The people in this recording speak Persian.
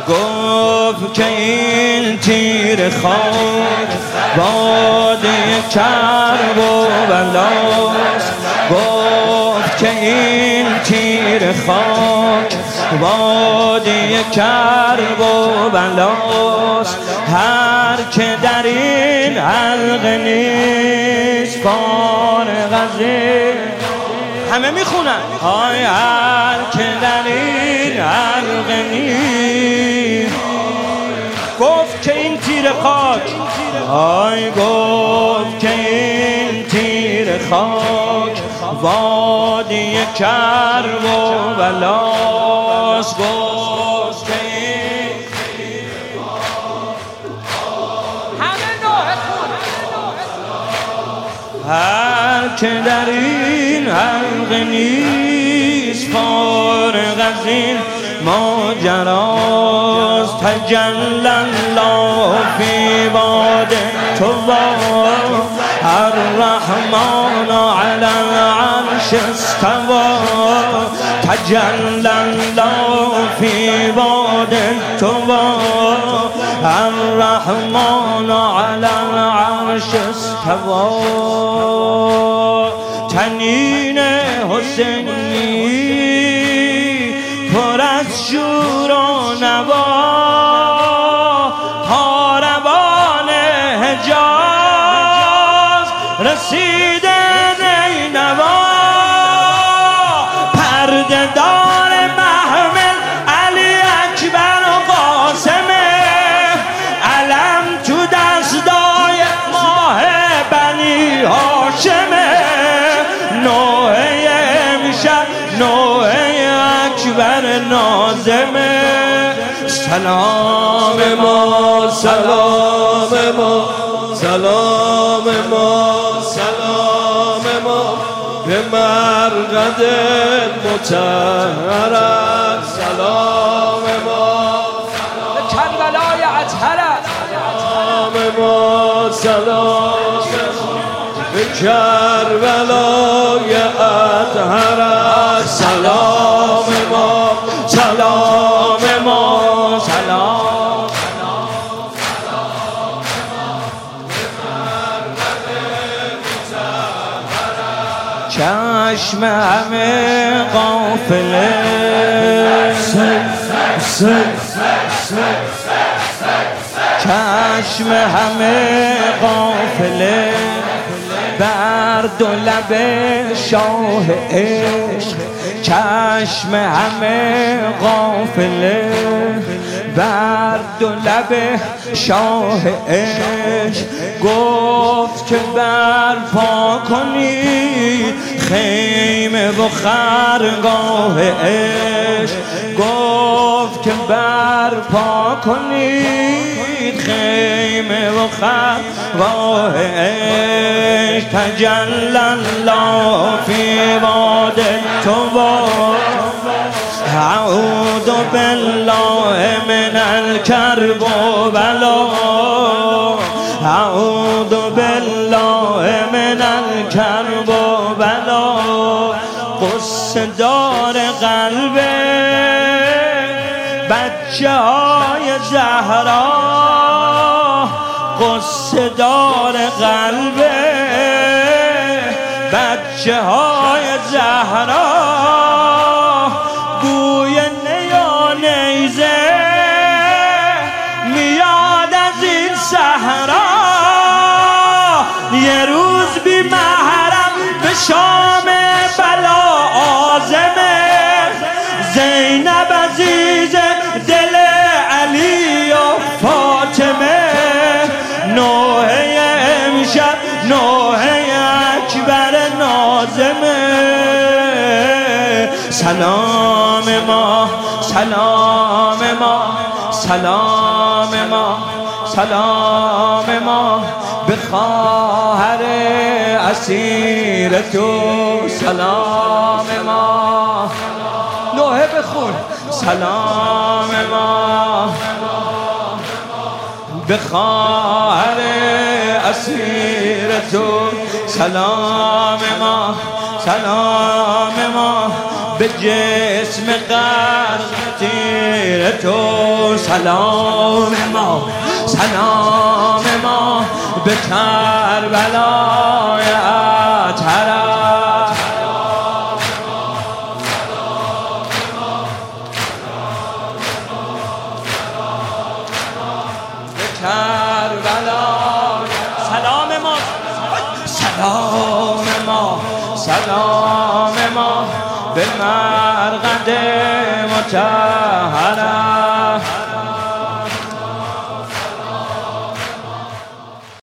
گفت که این تیر خاک باده کرب و بلاست. گفت که این تیر خاک باده کرب و بلاست. هر که در این حلقه نیست فارغ از این. همه میخونن های هر که در این حلقه نیست. گفت که این تیر خاک های گفت که این تیر خاک وادی کرب و بلاست. گفت که این تیر هر که در این حلقه نیست فارغ از این ماجراست. تجلی الله فی باد تو الرحمن علی العرش استوى. تجلی الله فی باد تو الرحمن علی العرش استوى. تنین حسینی پر از شور و نوا. کاروان حجاز رسیده نینوا. پرده دار محمل علی اکبر و قاسمه. علم تو دستای ماه بنی هاشمه. نوحه امشب نوحه اکبر نازمه. سلام ما سلام ما سلام ما سلام ما به مرقد مطهرت. سلام ما به کربلای اطهرت. سلام ما سلام به کربلای اطهرت. سلام ما سلام ما سلام چشم همه قافله چشم همه قافله بر دو لب شاه عشق. چشم همه قافله بر دو لب شاه عشق. گفت که برپا کنید خیمه و خرگاه عشق. گفت که برپا کنید خیمه و خرگاه عشق. تجلی الله فی باد تو اعوذ بالله من الکرب و بلا. اعوذ بالله من الکرب و بلا. قصه دار قلب بچه های زهرا. قصه دار قلب بچه های زهرا. بوی نیا نیزه میاد از این صحرا. یه روز بی محرم به شام بلا عازمه. زینب عزیز دل علی و فاطمه. نوحه امشب نوحه اکبر نازمه. سلام ما سلام ما سلام ما سلام ما به خواهر اسیر تو. سلام ما نوحه بخون. سلام ما به خواهر اسیر تو. سلام ما سلام ما به جسم غرق تیر تو. سلام ما سلام ما به کربلای اطهرت. به کربلا سلام ما سلام ما سلام ما به مرقد مطهره.